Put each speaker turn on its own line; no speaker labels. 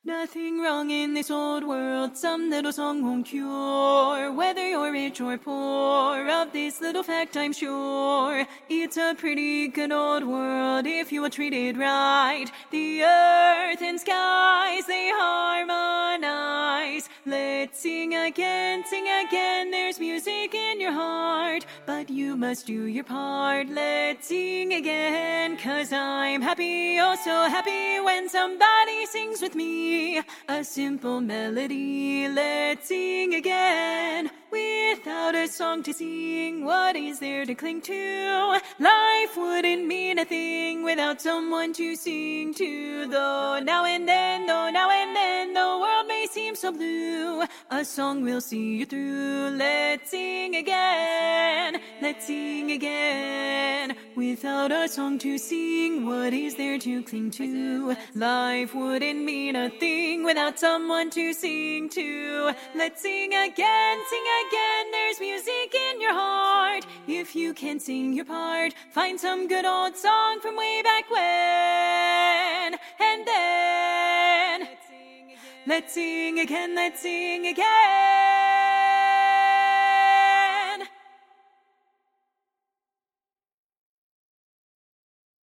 Nothing wrong in this old world, some little song won't cure. Whether you're rich or poor, of this little fact I'm sure. It's a pretty good old world if you will treat it right. The earth and skies, they harmonize. Let's sing again, there's music in your heart. But you must do your part, let's sing again. 'Cause I'm happy, oh so happy when somebody sings with me. A simple melody, let's sing again. Without a song to sing, what is there to cling to? Life wouldn't mean a thing without someone to sing to. Though now and then, the world may seem so blue, a song will see you through. Let's sing again, let's sing again. Without a song to sing, what is there to cling to? Life wouldn't mean a thing without someone to sing to. Let's sing again, there's music in your heart. If you can sing your part, find some good old song from way back when. And then, let's sing again, let's sing again.